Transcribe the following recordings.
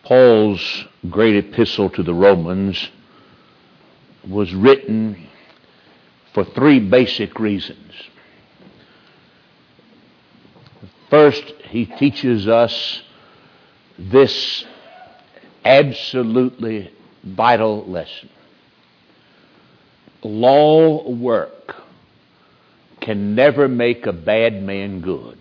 Paul's great epistle to the Romans was written for three basic reasons. First, he teaches us this absolutely vital lesson. Law work can never make a bad man good.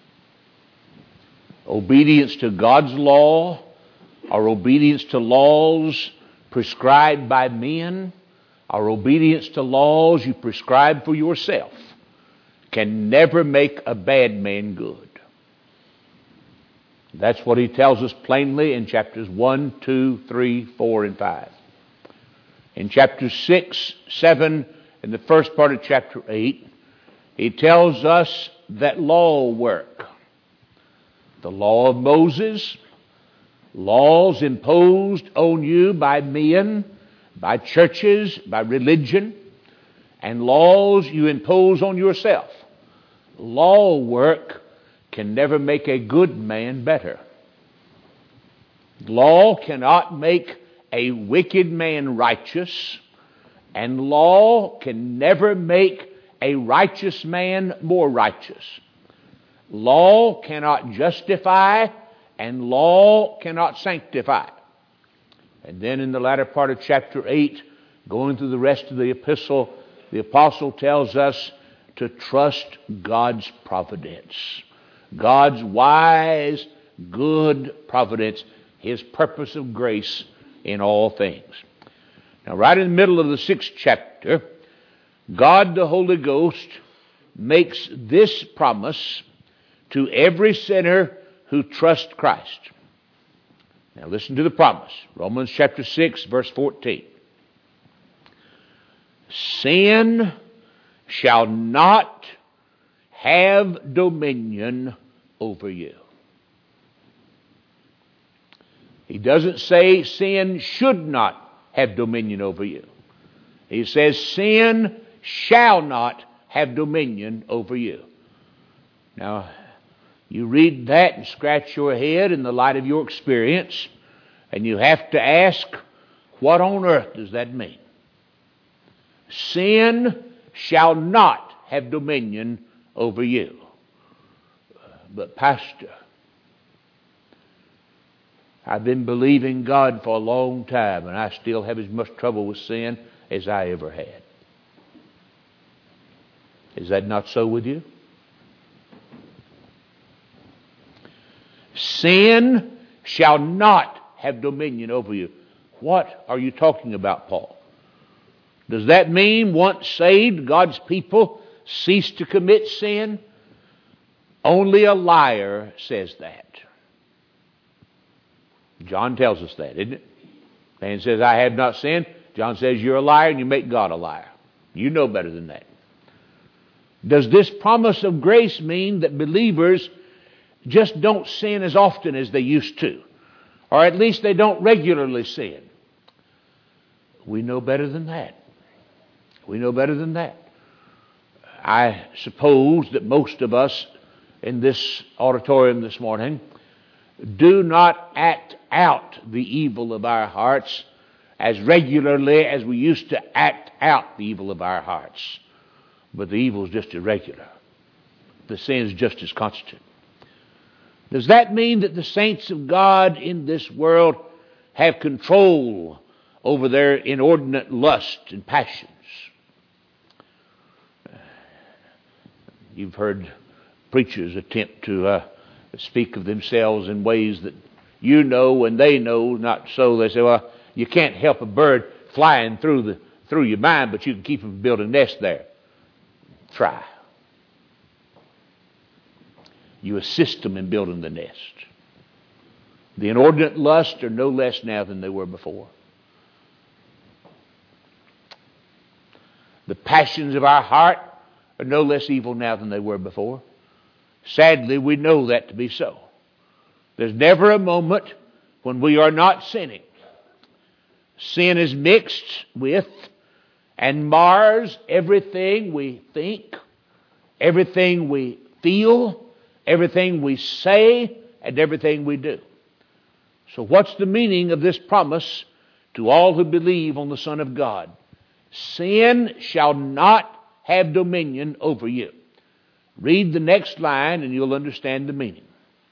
Obedience to God's law or obedience to laws prescribed by men or obedience to laws you prescribe for yourself can never make a bad man good. That's what he tells us plainly in chapters 1, 2, 3, 4, and 5. In chapters 6, 7, and the first part of chapter 8, he tells us that law work, the law of Moses, laws imposed on you by men, by churches, by religion, and laws you impose on yourself. Law work can never make a good man better. Law cannot make a wicked man righteous, and law can never make a righteous man more righteous. Law cannot justify, and law cannot sanctify. And then in the latter part of chapter 8, going through the rest of the epistle, the apostle tells us to trust God's providence. God's wise, good providence, His purpose of grace in all things. Now, right in the middle of the 6th chapter, God the Holy Ghost makes this promise to every sinner who trusts Christ. Now listen to the promise. Romans chapter 6, verse 14. Sin shall not have dominion over you. He doesn't say sin should not have dominion over you. He says sin shall not have dominion over you. Now, you read that and scratch your head in the light of your experience, and you have to ask, what on earth does that mean? Sin shall not have dominion over you. But Pastor, I've been believing God for a long time, and I still have as much trouble with sin as I ever had. Is that not so with you? Sin shall not have dominion over you. What are you talking about, Paul? Does that mean once saved, God's people cease to commit sin? Only a liar says that. John tells us that, isn't it? Man says, I have not sinned. John says, you're a liar and you make God a liar. You know better than that. Does this promise of grace mean that believers just don't sin as often as they used to? Or at least they don't regularly sin? We know better than that. We know better than that. I suppose that most of us in this auditorium this morning do not act out the evil of our hearts as regularly as we used to act out the evil of our hearts. But the evil is just irregular. The sin is just as constant. Does that mean that the saints of God in this world have control over their inordinate lust and passions? You've heard preachers attempt to speak of themselves in ways that you know and they know not so. They say, well, you can't help a bird flying through your mind, but you can keep them from building a nest there. Try. You assist them in building the nest. The inordinate lusts are no less now than they were before. The passions of our heart are no less evil now than they were before. Sadly, we know that to be so. There's never a moment when we are not sinning. Sin is mixed with and mars everything we think, everything we feel, everything we say, and everything we do. So what's the meaning of this promise to all who believe on the Son of God? Sin shall not have dominion over you. Read the next line and you'll understand the meaning.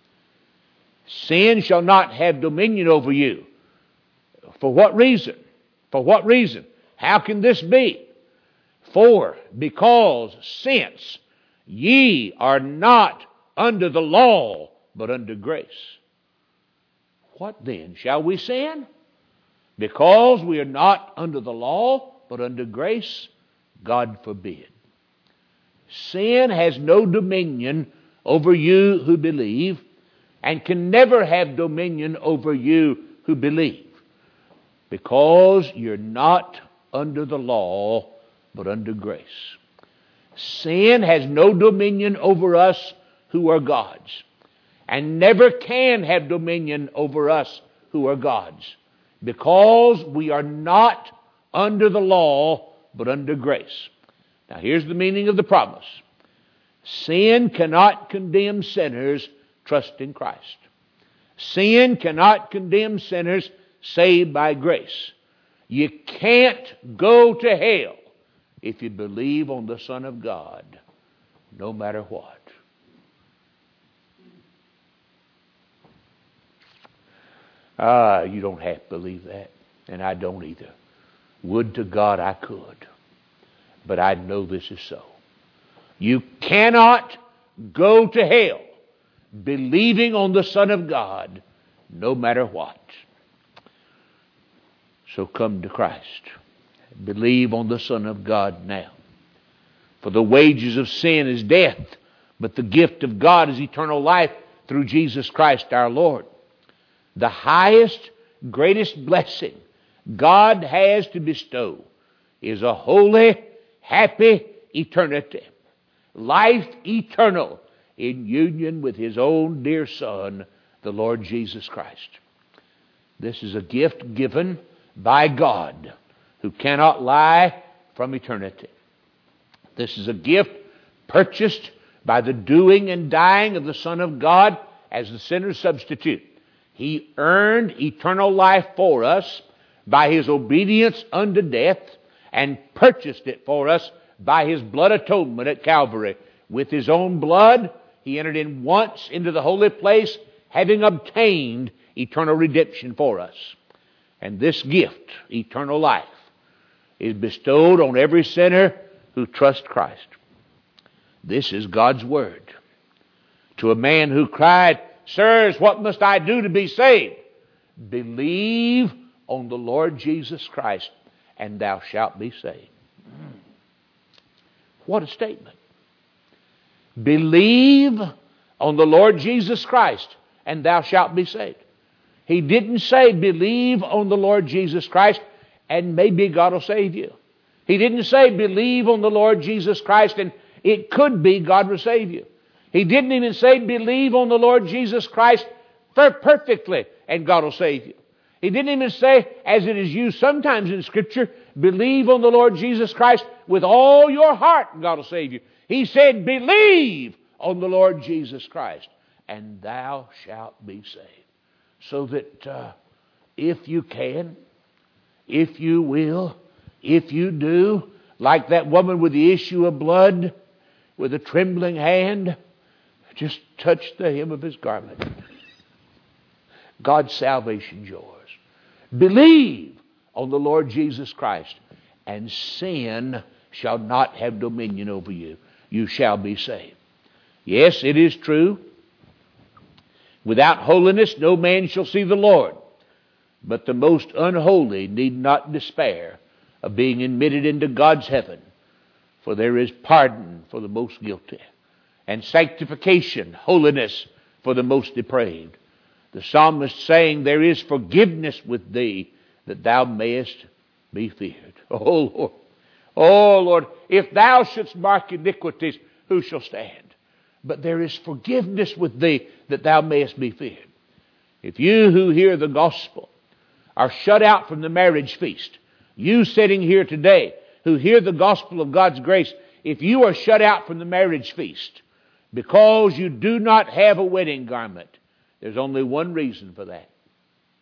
Sin shall not have dominion over you. For what reason? For what reason? How can this be? Because since ye are not under the law, but under grace. What then? Shall we sin? Because we are not under the law, but under grace? God forbid. Sin has no dominion over you who believe, and can never have dominion over you who believe, because you're not under the law, but under grace. Sin has no dominion over us who are God's, and never can have dominion over us who are God's, because we are not under the law, but under grace. Now here's the meaning of the promise. Sin cannot condemn sinners trusting Christ. Sin cannot condemn sinners saved by grace. You can't go to hell if you believe on the Son of God, no matter what. You don't have to believe that, and I don't either. Would to God I could, but I know this is so. You cannot go to hell believing on the Son of God, no matter what. So come to Christ. Believe on the Son of God now. For the wages of sin is death, but the gift of God is eternal life through Jesus Christ our Lord. The highest, greatest blessing God has to bestow is a holy, happy eternity. Life eternal in union with His own dear Son, the Lord Jesus Christ. This is a gift given by God, who cannot lie, from eternity. This is a gift purchased by the doing and dying of the Son of God as the sinner's substitute. He earned eternal life for us by His obedience unto death, and purchased it for us by His blood atonement at Calvary. With His own blood, He entered in once into the holy place, having obtained eternal redemption for us. And this gift, eternal life, is bestowed on every sinner who trusts Christ. This is God's word. To a man who cried, "Sirs, what must I do to be saved?" Believe on the Lord Jesus Christ, and thou shalt be saved. What a statement. Believe on the Lord Jesus Christ, and thou shalt be saved. He didn't say believe on the Lord Jesus Christ and maybe God will save you. He didn't say believe on the Lord Jesus Christ and it could be God will save you. He didn't even say believe on the Lord Jesus Christ perfectly and God will save you. He didn't even say, as it is used sometimes in Scripture, believe on the Lord Jesus Christ with all your heart and God will save you. He said believe on the Lord Jesus Christ and thou shalt be saved. So that if you can, if you will, if you do, like that woman with the issue of blood, with a trembling hand, just touch the hem of His garment. God's salvation is yours. Believe on the Lord Jesus Christ, and sin shall not have dominion over you. You shall be saved. Yes, it is true. Without holiness no man shall see the Lord. But the most unholy need not despair of being admitted into God's heaven. For there is pardon for the most guilty, and sanctification, holiness for the most depraved. The psalmist saying, there is forgiveness with thee, that thou mayest be feared. Oh Lord, if thou shouldst mark iniquities, who shall stand? But there is forgiveness with thee, that thou mayest be feared. If you who hear the gospel are shut out from the marriage feast, you sitting here today who hear the gospel of God's grace, if you are shut out from the marriage feast because you do not have a wedding garment, there's only one reason for that.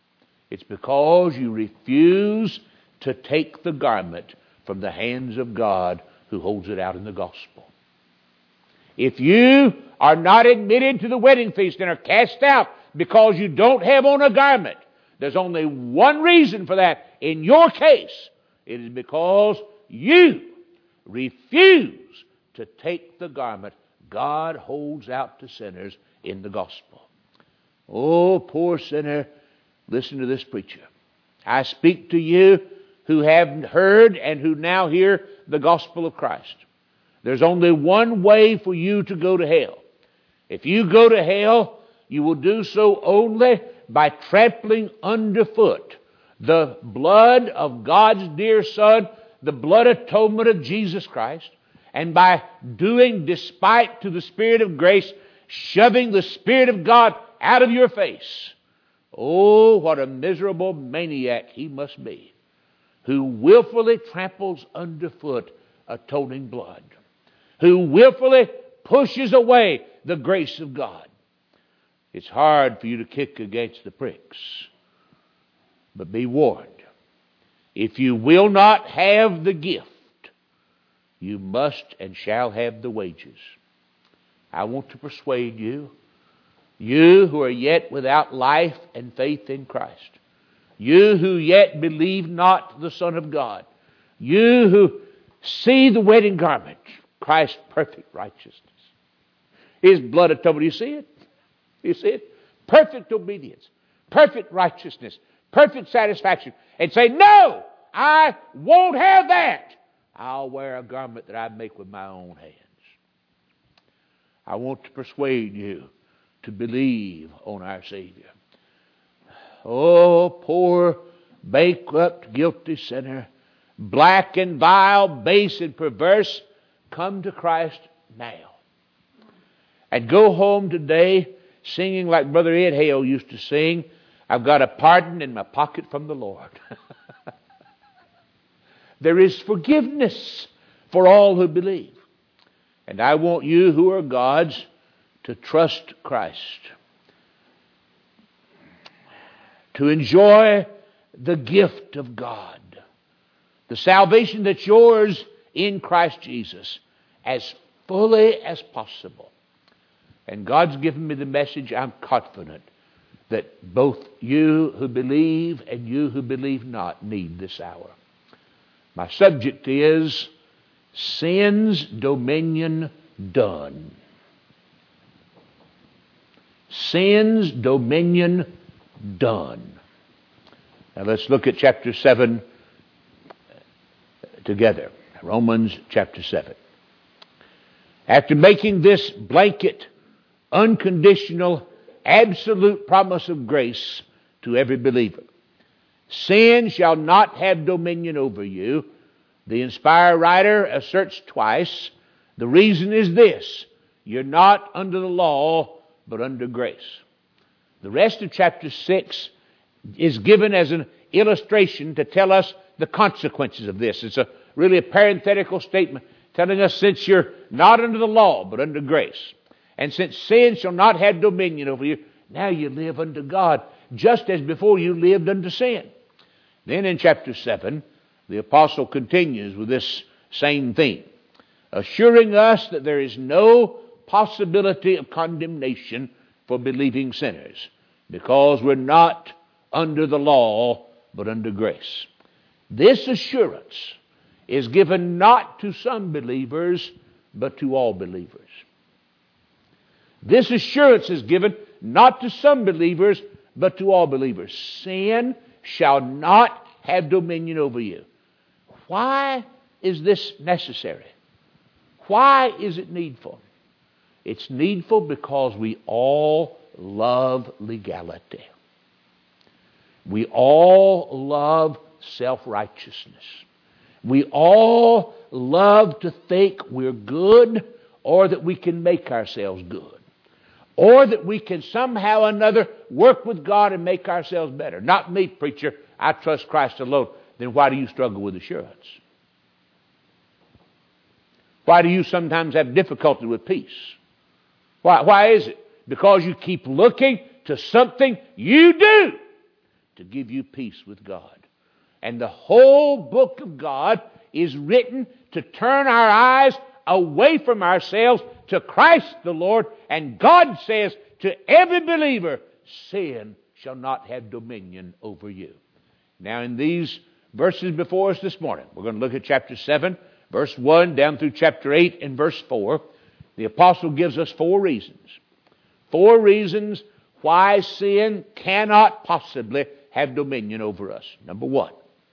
It's because you refuse to take the garment from the hands of God who holds it out in the gospel. If you are not admitted to the wedding feast and are cast out because you don't have on a garment, there's only one reason for that. In your case, it is because you refuse to take the garment God holds out to sinners in the gospel. Oh, poor sinner, listen to this preacher. I speak to you who have heard and who now hear the gospel of Christ. There's only one way for you to go to hell. If you go to hell, you will do so only by trampling underfoot the blood of God's dear Son, the blood atonement of Jesus Christ, and by doing despite to the Spirit of grace, shoving the Spirit of God out of your face. Oh, what a miserable maniac he must be, who willfully tramples underfoot atoning blood, who willfully pushes away the grace of God. It's hard for you to kick against the pricks, but be warned. If you will not have the gift, you must and shall have the wages. I want to persuade you, you who are yet without life and faith in Christ, you who yet believe not the Son of God, you who see the wedding garment, Christ's perfect righteousness, His blood atonement. You see it? You see it? Perfect obedience, perfect righteousness, perfect satisfaction. And say, no, I won't have that. I'll wear a garment that I make with my own hands. I want to persuade you to believe on our Savior. Oh, poor, bankrupt, guilty sinner, black and vile, base and perverse, come to Christ now. And go home today singing like Brother Ed Hale used to sing, I've got a pardon in my pocket from the Lord. There is forgiveness for all who believe. And I want you who are God's to trust Christ, to enjoy the gift of God, the salvation that's yours in Christ Jesus, as fully as possible. And God's given me the message. I'm confident that both you who believe and you who believe not need this hour. My subject is sin's dominion done. Sin's dominion done. Now let's look at chapter 7 together. Romans chapter 7. After making this blanket, unconditional, absolute promise of grace to every believer, sin shall not have dominion over you. The inspired writer asserts twice. The reason is this: you're not under the law, but under grace. The rest of chapter 6 is given as an illustration to tell us the consequences of this. It's really a parenthetical statement telling us since you're not under the law, but under grace, and since sin shall not have dominion over you, now you live under God, just as before you lived under sin. Then in chapter 7, the apostle continues with this same theme, assuring us that there is no possibility of condemnation for believing sinners, because we're not under the law, but under grace. This assurance is given not to some believers, but to all believers. This assurance is given not to some believers, but to all believers. Sin shall not have dominion over you. Why is this necessary? Why is it needful? It's needful because we all love legality. We all love self-righteousness. We all love to think we're good, or that we can make ourselves good, or that we can somehow or another work with God and make ourselves better. Not me, preacher. I trust Christ alone. Then why do you struggle with assurance? Why do you sometimes have difficulty with peace? Why is it? Because you keep looking to something you do to give you peace with God. And the whole book of God is written to turn our eyes away from ourselves to Christ the Lord. And God says to every believer, sin shall not have dominion over you. Now in these verses before us this morning, we're going to look at chapter 7, verse 1, down through chapter 8 and verse 4. The apostle gives us 4 reasons. 4 reasons why sin cannot possibly have dominion over us. Number 1,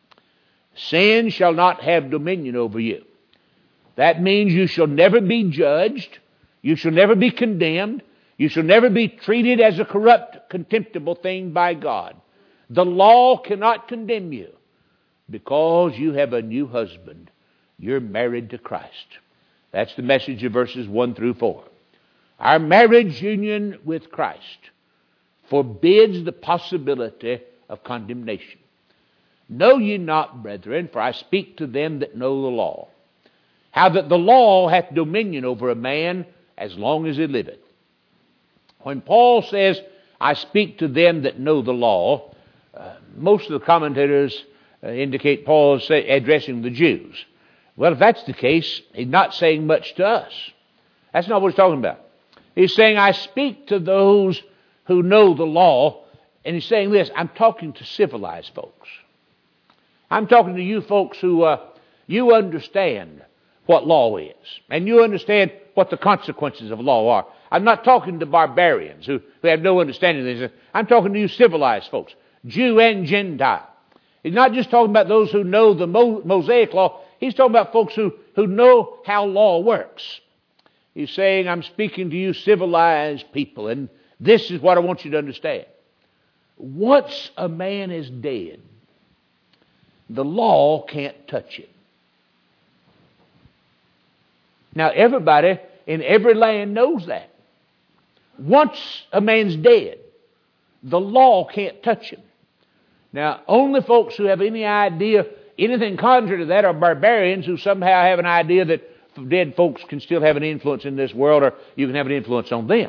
sin shall not have dominion over you. That means you shall never be judged. You shall never be condemned. You shall never be treated as a corrupt, contemptible thing by God. The law cannot condemn you because you have a new husband. You're married to Christ. That's the message of verses 1 through 4. Our marriage union with Christ forbids the possibility of condemnation. Know ye not, brethren, for I speak to them that know the law, how that the law hath dominion over a man as long as he liveth. When Paul says, I speak to them that know the law, most of the commentators indicate Paul is addressing the Jews. Well, if that's the case, he's not saying much to us. That's not what he's talking about. He's saying, I speak to those who know the law, and he's saying this, I'm talking to civilized folks. I'm talking to you folks who you understand what law is, and you understand what the consequences of law are. I'm not talking to barbarians who have no understanding of this. I'm talking to you civilized folks, Jew and Gentile. He's not just talking about those who know the Mosaic law. He's talking about folks who know how law works. He's saying, I'm speaking to you civilized people, and this is what I want you to understand. Once a man is dead, the law can't touch him. Now, everybody in every land knows that. Once a man's dead, the law can't touch him. Now, only folks who have any idea, anything contrary to that, are barbarians who somehow have an idea that dead folks can still have an influence in this world, or you can have an influence on them.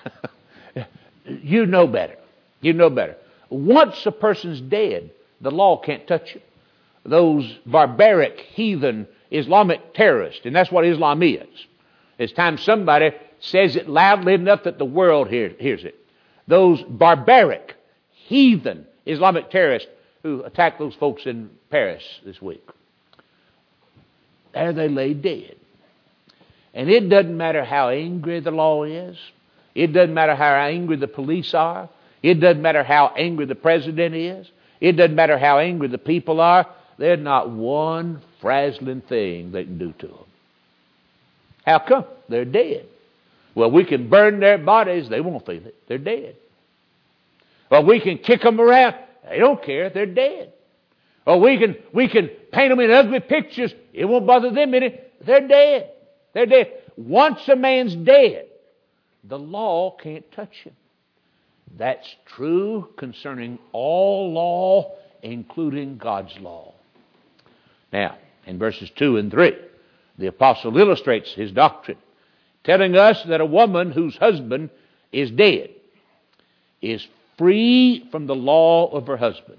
You know better. You know better. Once a person's dead, the law can't touch him. Those barbaric, heathen, Islamic terrorists, and that's what Islam is. It's time somebody says it loudly enough that the world hears it. Those barbaric, heathen, Islamic terrorists who attacked those folks in Paris this week. There they lay dead. And it doesn't matter how angry the law is. It doesn't matter how angry the police are. It doesn't matter how angry the president is. It doesn't matter how angry the people are. There's not one frazzling thing they can do to them. How come? They're dead. Well, we can burn their bodies. They won't feel it. They're dead. Well, we can kick them around. They don't care. They're dead. Or we can paint them in ugly pictures. It won't bother them any. They're dead. They're dead. Once a man's dead, the law can't touch him. That's true concerning all law, including God's law. Now, in verses 2 and 3, the apostle illustrates his doctrine, telling us that a woman whose husband is dead is free from the law of her husband.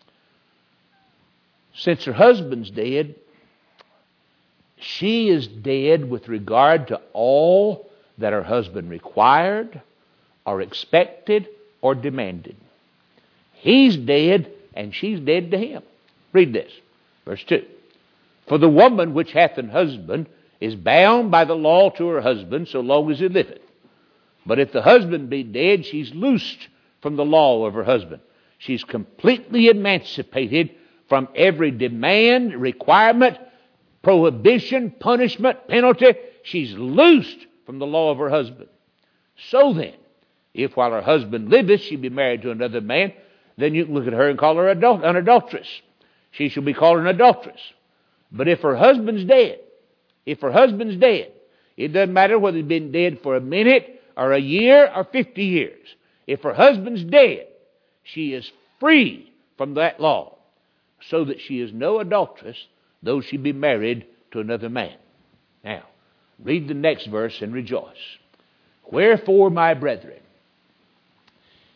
Since her husband's dead, she is dead with regard to all that her husband required or expected or demanded. He's dead and she's dead to him. Read this, verse 2. For the woman which hath an husband is bound by the law to her husband so long as he liveth. But if the husband be dead, she's loosed from the law of her husband. She's completely emancipated from every demand, requirement, prohibition, punishment, penalty. She's loosed from the law of her husband. So then, if while her husband liveth she be married to another man, then you can look at her and call her an adulteress. She shall be called an adulteress. But if her husband's dead, it doesn't matter whether he's been dead for a minute or a year or 50 years. If her husband's dead, she is free from that law, so that she is no adulteress, though she be married to another man. Now, read the next verse and rejoice. Wherefore, my brethren,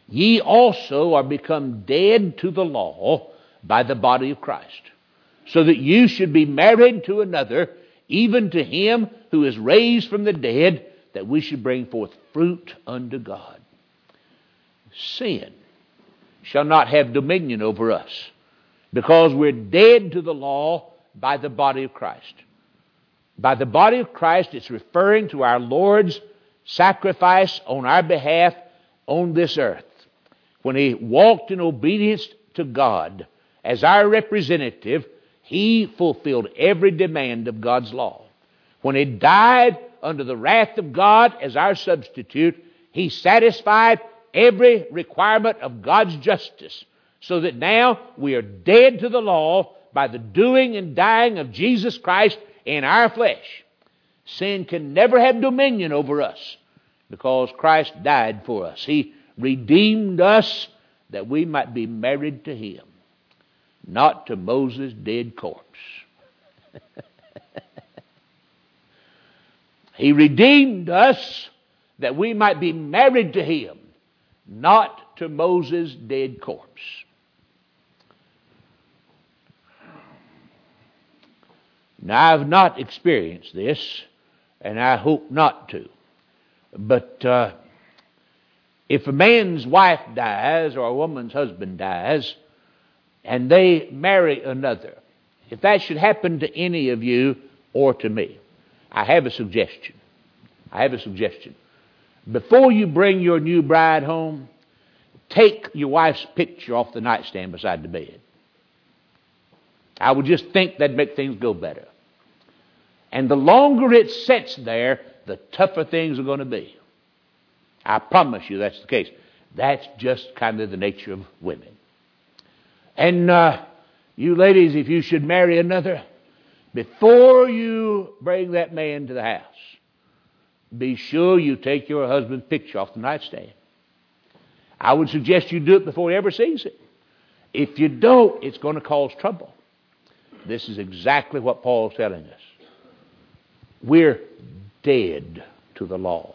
ye also are become dead to the law by the body of Christ, so that you should be married to another, even to him who is raised from the dead, that we should bring forth fruit unto God. Sin shall not have dominion over us, because we're dead to the law by the body of Christ. By the body of Christ, it's referring to our Lord's sacrifice on our behalf on this earth. When he walked in obedience to God as our representative, he fulfilled every demand of God's law. When he died under the wrath of God as our substitute, he satisfied every requirement of God's justice, so that now we are dead to the law by the doing and dying of Jesus Christ in our flesh. Sin can never have dominion over us, because Christ died for us. He redeemed us that we might be married to him, not to Moses' dead corpse. He redeemed us that we might be married to him, not to Moses' dead corpse. Now, I've not experienced this, and I hope not to. But if a man's wife dies or a woman's husband dies, and they marry another, if that should happen to any of you or to me, I have a suggestion. Before you bring your new bride home, take your wife's picture off the nightstand beside the bed. I would just think that'd make things go better. And the longer it sits there, the tougher things are going to be. I promise you that's the case. That's just kind of the nature of women. And you ladies, if you should marry another, before you bring that man to the house, be sure you take your husband's picture off the nightstand. I would suggest you do it before he ever sees it. If you don't, it's going to cause trouble. This is exactly what Paul's telling us. We're dead to the law.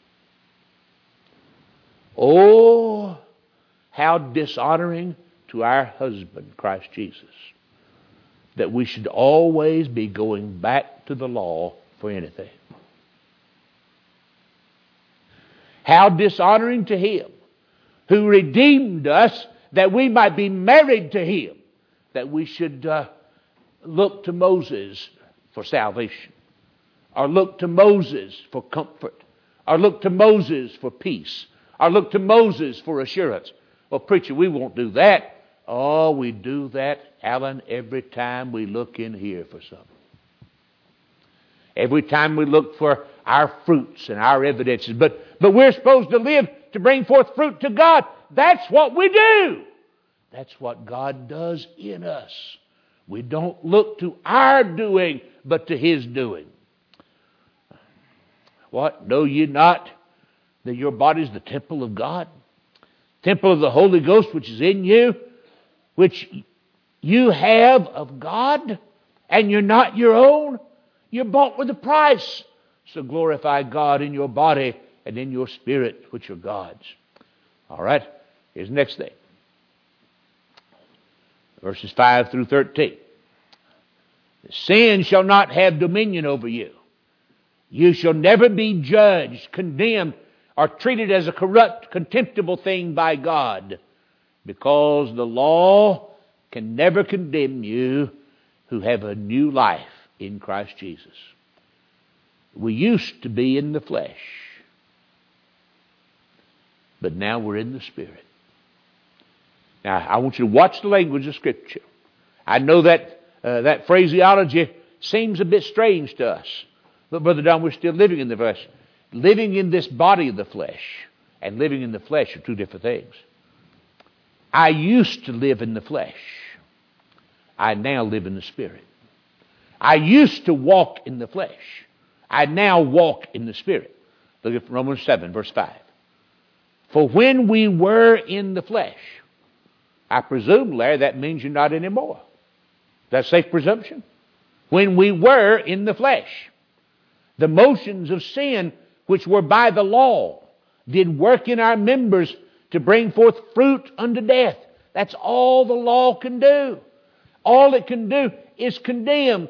Oh, how dishonoring to our husband, Christ Jesus, that we should always be going back to the law for anything. How dishonoring to him who redeemed us that we might be married to him, that we should look to Moses for salvation, or look to Moses for comfort, or look to Moses for peace, or look to Moses for assurance. Well, preacher, we won't do that. Oh, we do that, Alan, every time we look in here for something. Every time we look for our fruits and our evidences. But we're supposed to live to bring forth fruit to God. That's what we do. That's what God does in us. We don't look to our doing, but to his doing. What? Know ye not that your body is the temple of God? Temple of the Holy Ghost which is in you, which you have of God, and you're not your own. You're bought with a price. So glorify God in your body and in your spirit, which are God's. All right, here's the next thing. Verses 5 through 13. Sin shall not have dominion over you. You shall never be judged, condemned, or treated as a corrupt, contemptible thing by God, because the law can never condemn you who have a new life in Christ Jesus. We used to be in the flesh, but now we're in the Spirit. Now, I want you to watch the language of Scripture. I know that that phraseology seems a bit strange to us, but Brother Don, we're still living in the flesh. Living in this body of the flesh and living in the flesh are two different things. I used to live in the flesh. I now live in the Spirit. I used to walk in the flesh. I now walk in the Spirit. Look at Romans 7, verse 5. For when we were in the flesh, I presume, Larry, that means you're not anymore. Is that a safe presumption? When we were in the flesh, the motions of sin which were by the law did work in our members to bring forth fruit unto death. That's all the law can do. All it can do is condemn.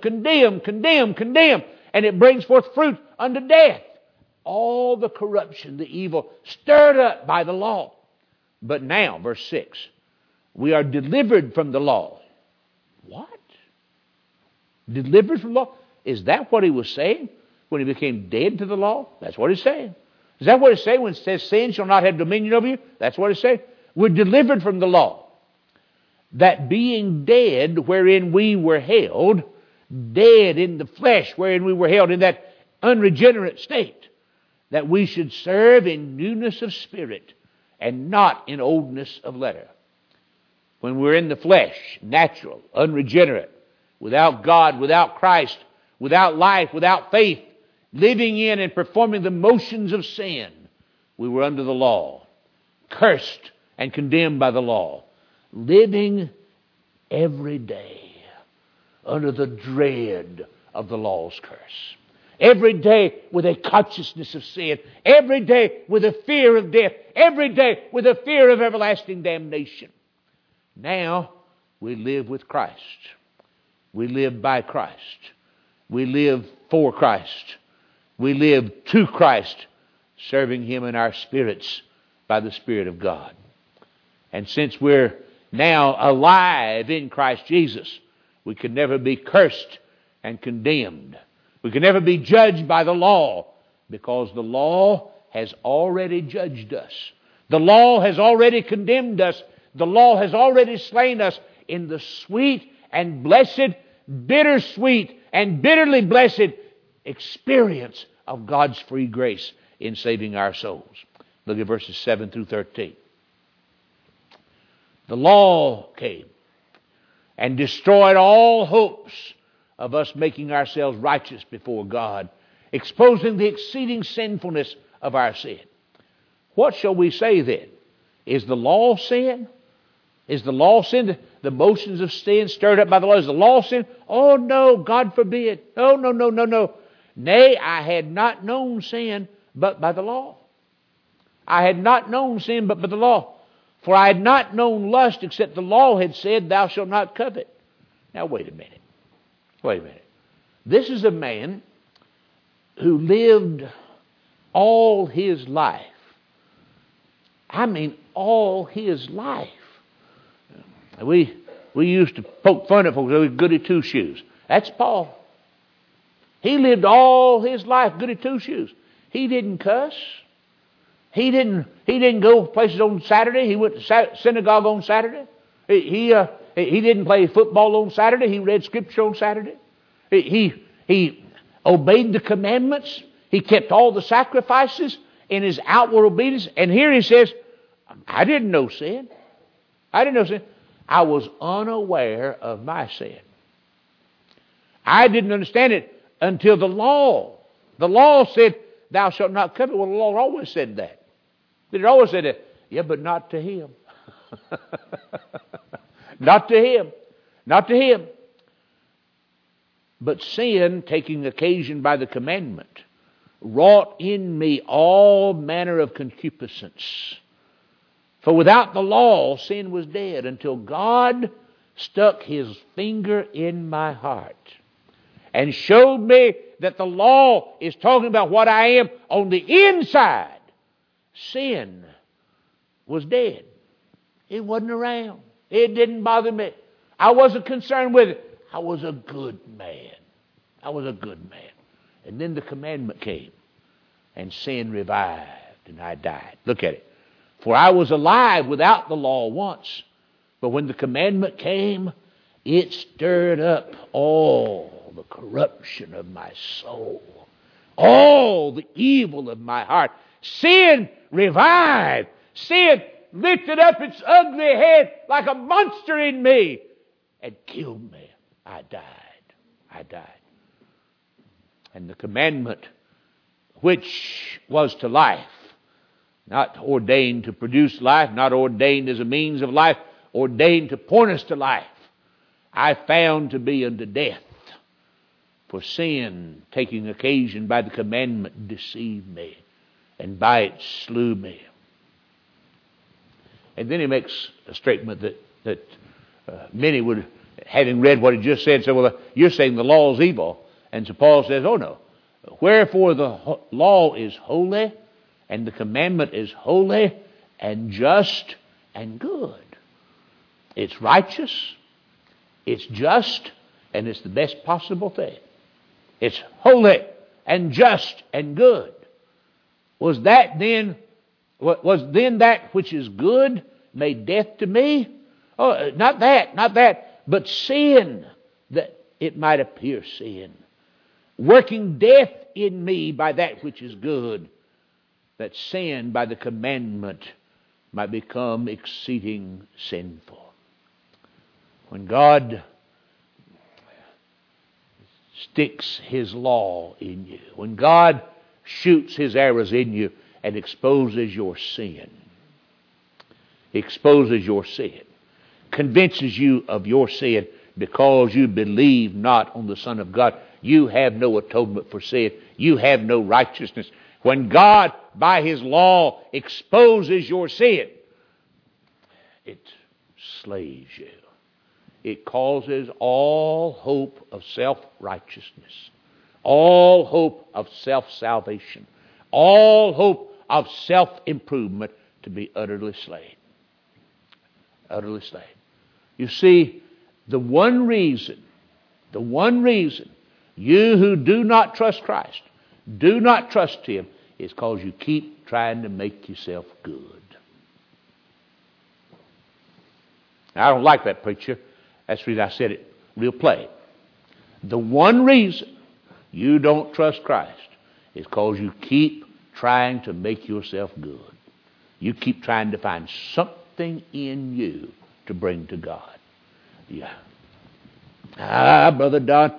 And it brings forth fruit unto death. All the corruption, the evil, stirred up by the law. But now, verse 6, we are delivered from the law. What? Delivered from the law? Is that what he was saying when he became dead to the law? That's what he's saying. Is that what he's saying when it says sin shall not have dominion over you? That's what he's saying. We're delivered from the law. That being dead wherein we were held, dead in the flesh wherein we were held in that unregenerate state, that we should serve in newness of spirit and not in oldness of letter. When we're in the flesh, natural, unregenerate, without God, without Christ, without life, without faith, living in and performing the motions of sin, we were under the law, cursed and condemned by the law, living every day under the dread of the law's curse. Every day with a consciousness of sin. Every day with a fear of death. Every day with a fear of everlasting damnation. Now we live with Christ. We live by Christ. We live for Christ. We live to Christ, serving Him in our spirits by the Spirit of God. And since we're now alive in Christ Jesus, we can never be cursed and condemned. We can never be judged by the law, because the law has already judged us. The law has already condemned us. The law has already slain us in the sweet and blessed, bittersweet and bitterly blessed experience of God's free grace in saving our souls. Look at verses 7 through 13. The law came and destroyed all hopes of us making ourselves righteous before God, exposing the exceeding sinfulness of our sin. What shall we say then? Is the law sin? Is the law sin? The motions of sin stirred up by the law? Is the law sin? Oh no, God forbid. Oh no. Nay, I had not known sin but by the law. I had not known sin but by the law. For I had not known lust except the law had said, thou shalt not covet. Now wait a minute. This is a man who lived all his life. I mean, all his life. We used to poke fun at folks with goody two-shoes. That's Paul. He lived all his life goody two-shoes. He didn't cuss. He didn't go places on Saturday. He went to synagogue on Saturday. He didn't play football on Saturday. He read Scripture on Saturday. He obeyed the commandments. He kept all the sacrifices in his outward obedience. And here he says, I didn't know sin. I was unaware of my sin. I didn't understand it until the law. The law said, thou shalt not covet. Well, the law always said that. It always said that. Yeah, but not to him. Not to him. Not to him. But sin, taking occasion by the commandment, wrought in me all manner of concupiscence. For without the law, sin was dead until God stuck His finger in my heart and showed me that the law is talking about what I am on the inside. Sin was dead. It wasn't around. It didn't bother me. I wasn't concerned with it. I was a good man. And then the commandment came, and sin revived, and I died. Look at it. For I was alive without the law once, but when the commandment came, it stirred up all the corruption of my soul, all the evil of my heart. Sin revived. Sin lifted up its ugly head like a monster in me and killed me. I died. And the commandment, which was to life, not ordained to produce life, not ordained as a means of life, ordained to point us to life, I found to be unto death. For sin, taking occasion by the commandment, deceived me, and by it slew me. And then he makes a statement that many would, having read what he just said, say, well, you're saying the law is evil. And so Paul says, oh no. Wherefore the law is holy, and the commandment is holy, and just, and good. It's righteous, it's just, and it's the best possible thing. It's holy, and just, and good. Was then that which is good made death to me? Oh, not that, but sin, that it might appear sin. Working death in me by that which is good, that sin by the commandment might become exceeding sinful. When God sticks His law in you, when God shoots His arrows in you and exposes your sin, convinces you of your sin because you believe not on the Son of God, you have no atonement for sin. You have no righteousness. When God, by His law, exposes your sin, it slays you. It causes all hope of self-righteousness, all hope of self-salvation, all hope of self-improvement to be utterly slain. Utterly slain. You see, the one reason you who do not trust Christ, do not trust Him, is because you keep trying to make yourself good. Now, I don't like that, preacher. That's the reason I said it real plain. The one reason you don't trust Christ is because you keep trying to make yourself good. You keep trying to find something in you to bring to God. Yeah. Brother Don,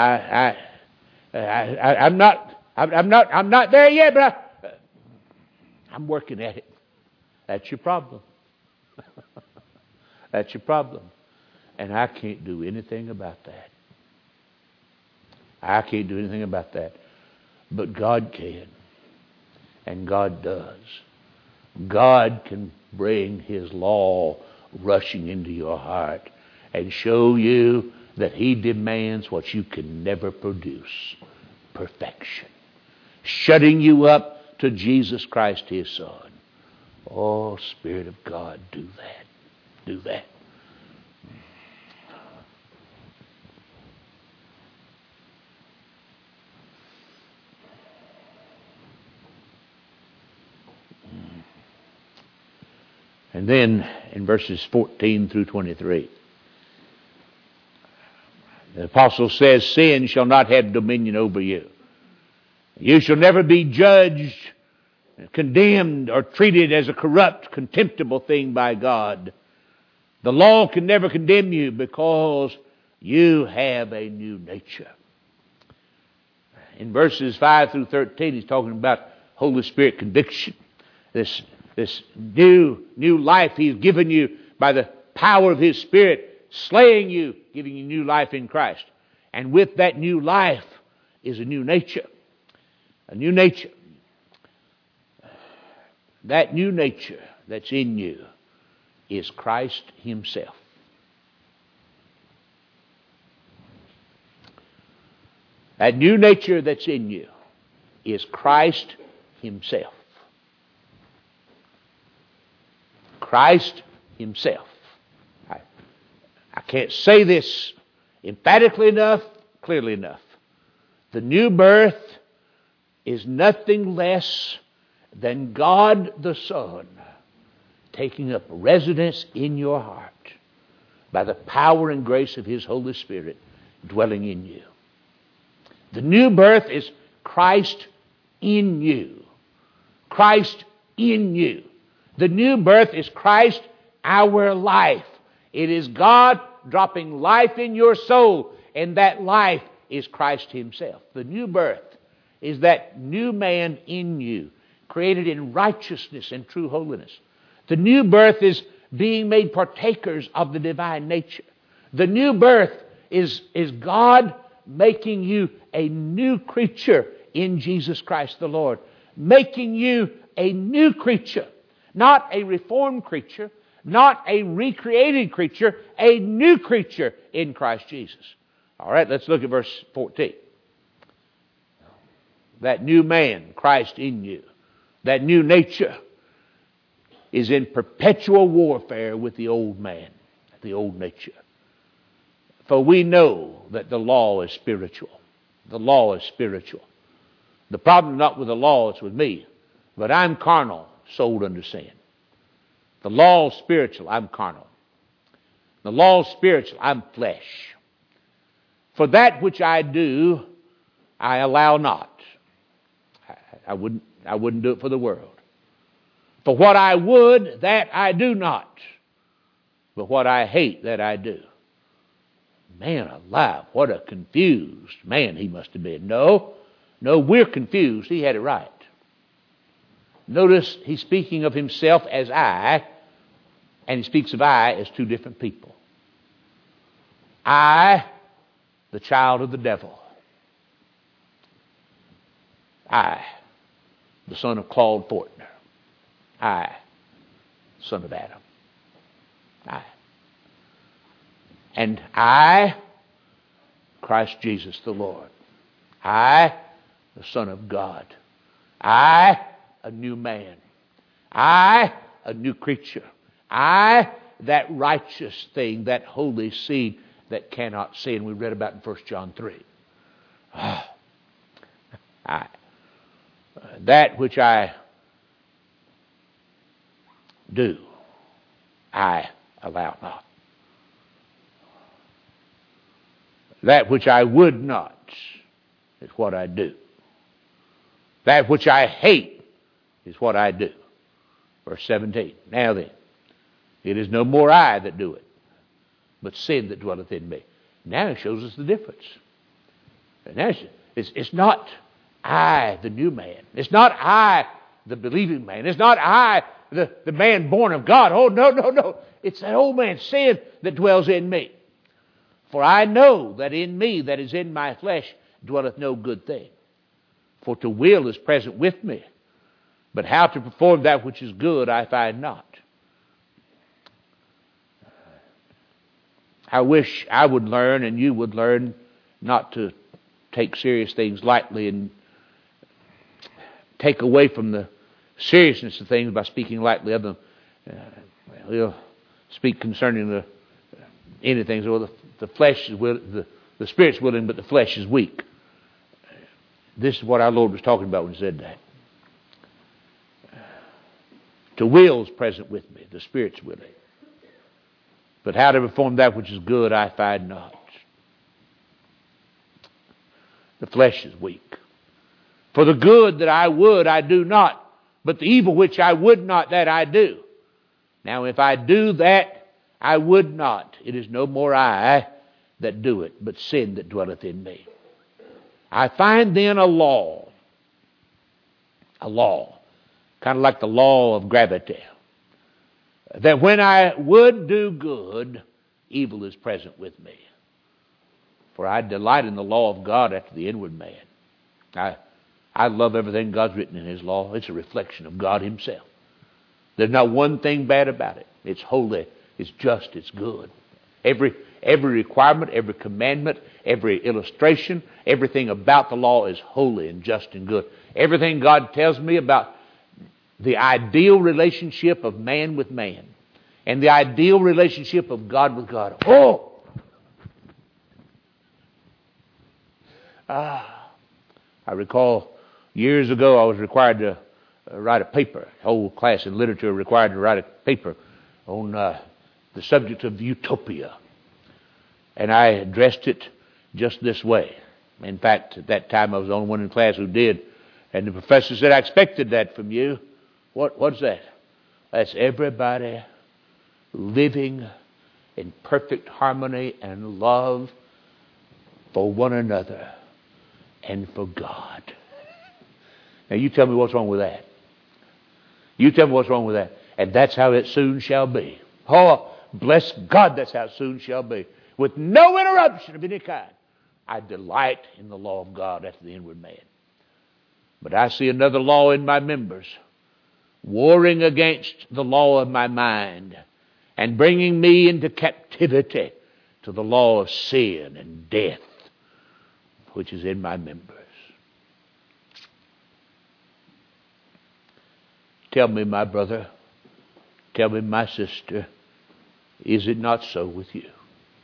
I'm not there yet, but I'm working at it. That's your problem. That's your problem. And I can't do anything about that. I can't do anything about that. But God can. And God does. God can bring His law rushing into your heart and show you that He demands what you can never produce. Perfection. Shutting you up to Jesus Christ, His Son. Oh, Spirit of God, do that. Do that. And then in verses 14 through 23, the apostle says, sin shall not have dominion over you. You shall never be judged, condemned, or treated as a corrupt, contemptible thing by God. The law can never condemn you because you have a new nature. In verses 5 through 13, he's talking about Holy Spirit conviction. This new life He's given you by the power of His Spirit, slaying you, giving you new life in Christ. And with that new life is a new nature. A new nature. That new nature that's in you is Christ Himself. That new nature that's in you is Christ Himself. Christ Himself. I can't say this emphatically enough, clearly enough. The new birth is nothing less than God the Son taking up residence in your heart by the power and grace of His Holy Spirit dwelling in you. The new birth is Christ in you. Christ in you. The new birth is Christ, our life. It is God dropping life in your soul, and that life is Christ Himself. The new birth is that new man in you, created in righteousness and true holiness. The new birth is being made partakers of the divine nature. The new birth is God making you a new creature in Jesus Christ the Lord. Making you a new creature. Not a reformed creature, not a recreated creature, a new creature in Christ Jesus. All right, let's look at verse 14. That new man, Christ in you, that new nature is in perpetual warfare with the old man, the old nature. For we know that the law is spiritual. The law is spiritual. The problem is not with the law, it's with me. But I'm carnal, sold unto sin. The law is spiritual, I'm carnal. The law is spiritual, I'm flesh. For that which I do, I allow not. I wouldn't do it for the world. For what I would, that I do not. But what I hate, that I do. Man alive, what a confused man he must have been. No, we're confused. He had it right. Notice he's speaking of himself as I, and he speaks of I as two different people. I, the child of the devil. I, the son of Claude Fortner. I, son of Adam. I. And I, Christ Jesus the Lord. I, the Son of God. I, a new man. I, a new creature. I, that righteous thing, that holy seed that cannot sin. We read about in 1 John 3. I, that which I do, I allow not. That which I would not is what I do. That which I hate is what I do. Verse 17. Now then, it is no more I that do it, but sin that dwelleth in me. Now it shows us the difference. And now it's not I, the new man. It's not I, the believing man. It's not I, the man born of God. Oh, no. It's that old man, sin, that dwells in me. For I know that in me, that is in my flesh, dwelleth no good thing. For to will is present with me, but how to perform that which is good I find not. I wish I would learn and you would learn not to take serious things lightly and take away from the seriousness of things by speaking lightly of them. We'll speak concerning anything. So the flesh is willing, the spirit's willing, but the flesh is weak. This is what our Lord was talking about when he said that. To will is present with me, the spirit's willing. But how to perform that which is good I find not. The flesh is weak. For the good that I would, I do not. But the evil which I would not, that I do. Now if I do that I would not, it is no more I that do it, but sin that dwelleth in me. I find then a law, kind of like the law of gravity, that when I would do good, evil is present with me. For I delight in the law of God after the inward man. I love everything God's written in His law. It's a reflection of God Himself. There's not one thing bad about it. It's holy, it's just, it's good. Every requirement, every commandment, every illustration, everything about the law is holy and just and good. Everything God tells me about the ideal relationship of man with man and the ideal relationship of God with God. I recall years ago I was required to write a paper. The whole class in literature required to write a paper on the subject of utopia. And I addressed it just this way. In fact, at that time I was the only one in class who did. And the professor said, I expected that from you. What's that? That's everybody living in perfect harmony and love for one another and for God. Now you tell me what's wrong with that. You tell me what's wrong with that. And that's how it soon shall be. Oh, bless God, that's how it soon shall be. With no interruption of any kind. I delight in the law of God after the inward man. But I see another law in my members, warring against the law of my mind and bringing me into captivity to the law of sin and death, which is in my members. Tell me, my brother, tell me, my sister, is it not so with you?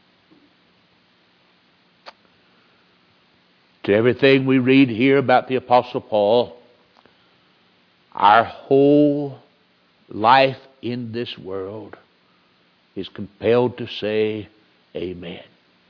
To everything we read here about the Apostle Paul, our whole life in this world is compelled to say, Amen.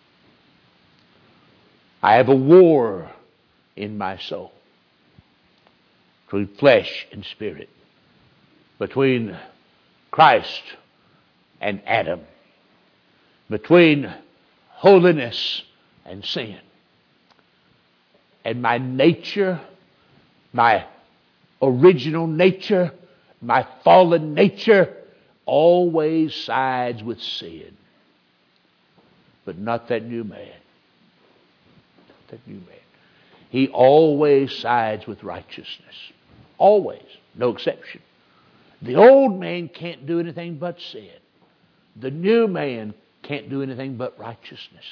I have a war in my soul between flesh and spirit, between Christ and Adam, between holiness and sin. And my nature, my original nature, my fallen nature, always sides with sin. But not that new man. Not that new man. He always sides with righteousness. Always. No exception. The old man can't do anything but sin. The new man can't do anything but righteousness.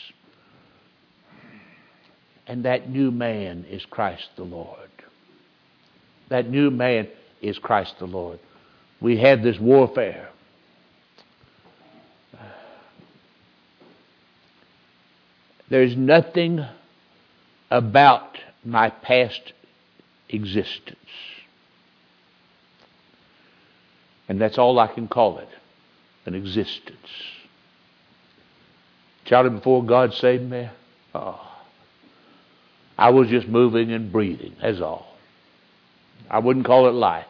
And that new man is Christ the Lord. That new man is Christ the Lord. We have this warfare. There's nothing about my past existence. And that's all I can call it, an existence. Shouted before God saved me? Oh. I was just moving and breathing, that's all. I wouldn't call it life.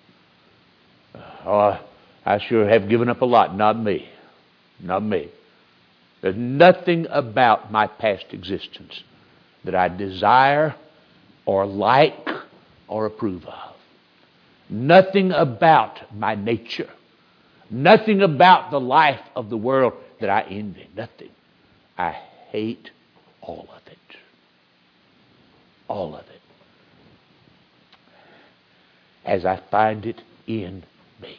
Oh, I sure have given up a lot. Not me. Not me. There's nothing about my past existence that I desire or like or approve of. Nothing about my nature. Nothing about the life of the world that I envy. Nothing. I hate all of it. All of it. As I find it in me.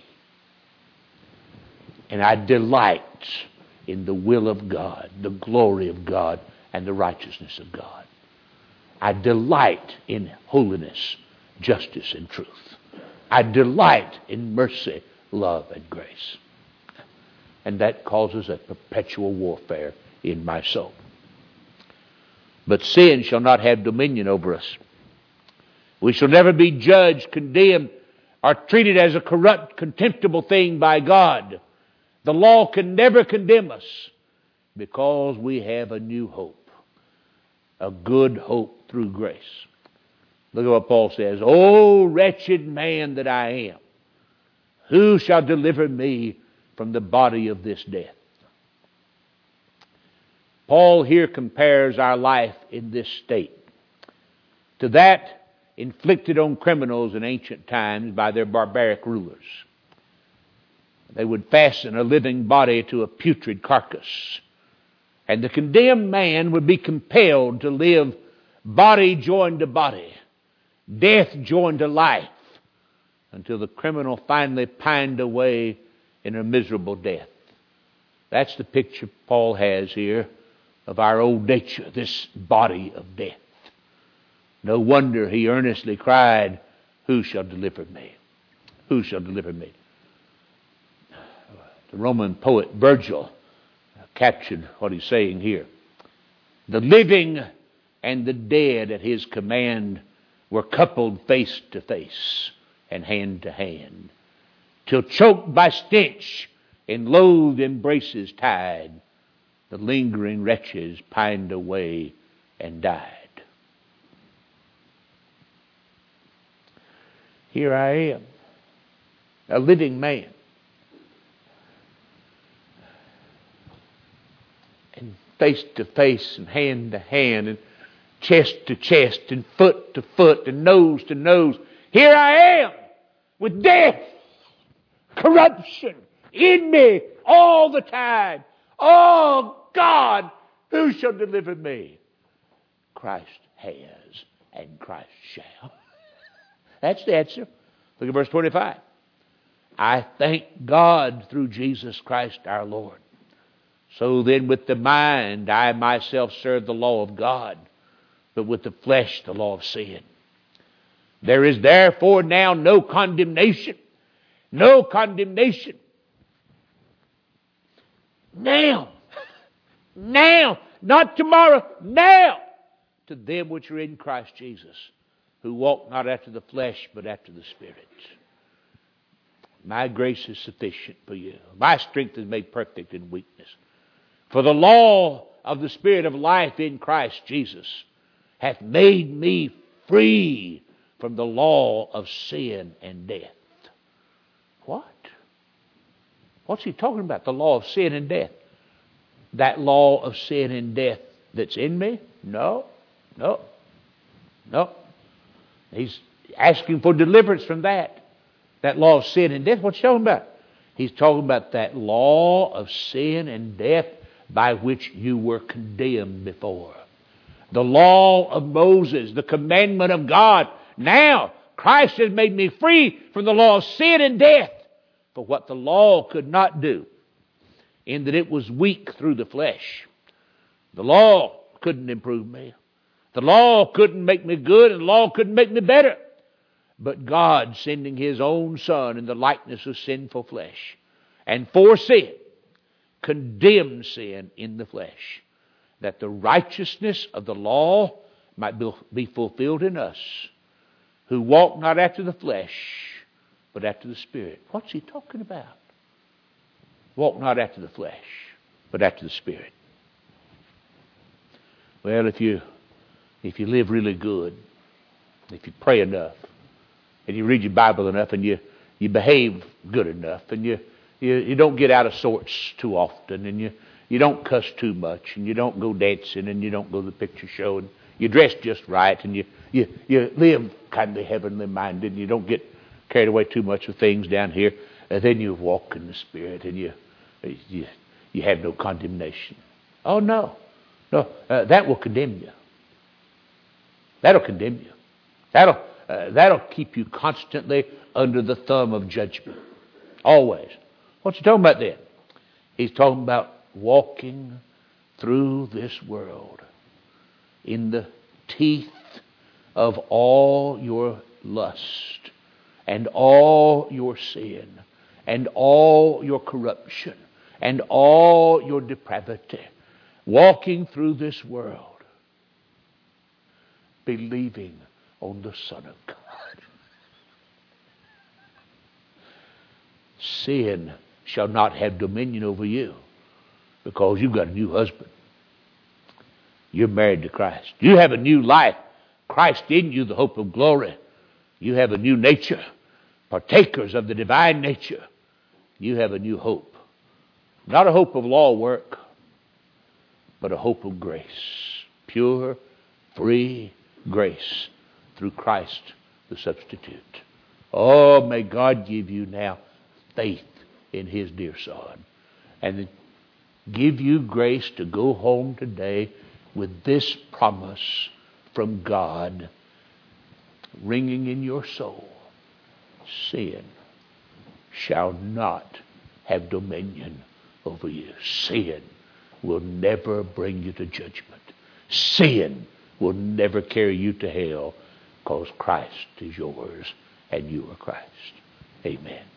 And I delight in the will of God, the glory of God, and the righteousness of God. I delight in holiness, justice, and truth. I delight in mercy, love, and grace. And that causes a perpetual warfare in my soul. But sin shall not have dominion over us. We shall never be judged, condemned, or treated as a corrupt, contemptible thing by God. The law can never condemn us because we have a new hope, a good hope through grace. Look at what Paul says. O wretched man that I am, who shall deliver me from the body of this death? Paul here compares our life in this state to that inflicted on criminals in ancient times by their barbaric rulers. They would fasten a living body to a putrid carcass, and the condemned man would be compelled to live body joined to body, death joined to life, until the criminal finally pined away in a miserable death. That's the picture Paul has here of our old nature, this body of death. No wonder he earnestly cried, who shall deliver me? Who shall deliver me? The Roman poet Virgil captured what he's saying here. The living and the dead at his command were coupled face to face and hand to hand, till choked by stench in loathed embraces tied, the lingering wretches pined away and died. Here I am, a living man. And face to face and hand to hand and chest to chest and foot to foot and nose to nose. Here I am with death, corruption in me all the time. Oh God, who shall deliver me? Christ has and Christ shall. That's the answer. Look at verse 25. I thank God through Jesus Christ our Lord. So then with the mind I myself serve the law of God, but with the flesh the law of sin. There is therefore now no condemnation. No condemnation. Now. Now. Not tomorrow. Now. To them which are in Christ Jesus, who walk not after the flesh, but after the Spirit. My grace is sufficient for you. My strength is made perfect in weakness. For the law of the Spirit of life in Christ Jesus hath made me free from the law of sin and death. What? What's he talking about? The law of sin and death. That law of sin and death that's in me? No. He's asking for deliverance from that. That law of sin and death. What's he talking about? He's talking about that law of sin and death by which you were condemned before. The law of Moses, the commandment of God. Now, Christ has made me free from the law of sin and death. For what the law could not do, in that it was weak through the flesh. The law couldn't improve me. The law couldn't make me good, and the law couldn't make me better. But God, sending His own Son in the likeness of sinful flesh, and for sin, condemned sin in the flesh, that the righteousness of the law might be fulfilled in us, who walk not after the flesh, but after the Spirit. What's he talking about? Walk not after the flesh, but after the Spirit. Well, if you live really good, if you pray enough, and you read your Bible enough, and you behave good enough, and you don't get out of sorts too often, and you don't cuss too much, and you don't go dancing, and you don't go to the picture show, and you dress just right, and you live kind of heavenly minded, and you don't get carried away too much with things down here, and then you walk in the Spirit, and you have no condemnation. Oh, no. That will condemn you. That'll condemn you. That'll keep you constantly under the thumb of judgment. Always. What's he talking about then? He's talking about walking through this world in the teeth of all your lust and all your sin and all your corruption and all your depravity. Walking through this world believing on the Son of God. Sin shall not have dominion over you because you've got a new husband. You're married to Christ. You have a new life. Christ in you, the hope of glory. You have a new nature. Partakers of the divine nature. You have a new hope. Not a hope of law work, but a hope of grace. Pure, free grace through Christ the substitute. Oh, may God give you now faith in His dear Son, and give you grace to go home today with this promise from God ringing in your soul. Sin shall not have dominion over you. Sin will never bring you to judgment. Sin will never carry you to hell, because Christ is yours and you are Christ. Amen.